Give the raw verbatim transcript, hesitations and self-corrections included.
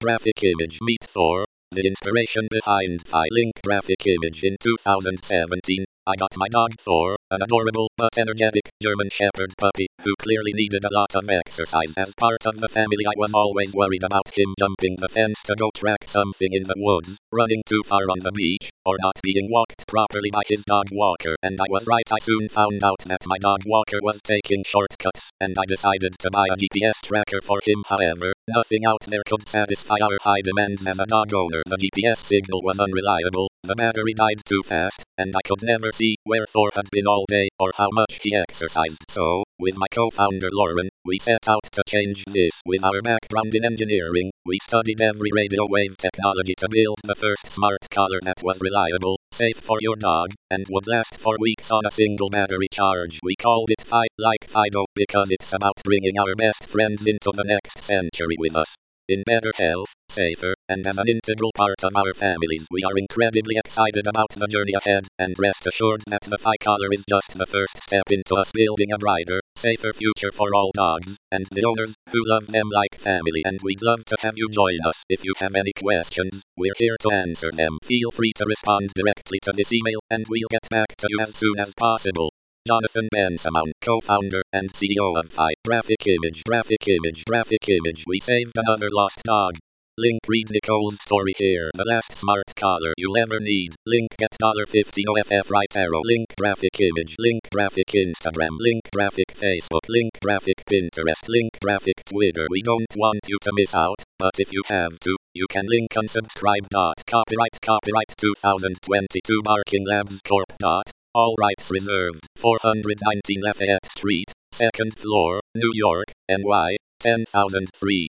Graphic image Meet Thor. The inspiration behind Phi Link graphic image in two thousand seventeen. I got my dog Thor, an adorable but energetic German Shepherd puppy who clearly needed a lot of exercise as part of the family. I was always worried about him jumping the fence to go track something in the woods, running too far on the beach, or not being walked properly by his dog walker. And I was right. I soon found out that my dog walker was taking shortcuts, and I decided to buy a G P S tracker for him. However, nothing out there could satisfy our high demands as a dog owner. The G P S signal was unreliable, the battery died too fast, and I could never see where Thor had been all day or how much he exercised. So, with my co-founder Lauren, we set out to change this. With our background in engineering, we studied every radio wave technology to build the first smart collar that was reliable, safe for your dog, and would last for weeks on a single battery charge. We called it Phi, like Fido, because it's about bringing our best friends into the next century with us. In better health, safer, and as an integral part of our families. We are incredibly excited about the journey ahead, and rest assured that the Phi collar is just the first step into us building a brighter, safer future for all dogs, and the owners, who love them like family. And we'd love to have you join us. If you have any questions, we're here to answer them. Feel free to respond directly to this email, and we'll get back to you as soon as possible. Jonathan Bensamon, co-founder and C E O of Phi. Graphic image, graphic image, graphic image. We saved another lost dog. Link. Read Nicole's story here. The last smart collar you'll ever need. Link. Get fifty O F F right arrow. Link. Graphic image. Link. Graphic Instagram. Link. Graphic Facebook. Link. Graphic Pinterest. Link. Graphic Twitter. We don't want you to miss out, but if you have to, you can link unsubscribe. Copyright Copyright twenty twenty-two Barking Labs Corp. All rights reserved. four nineteen Lafayette Street, second floor, New York, N Y, ten thousand three.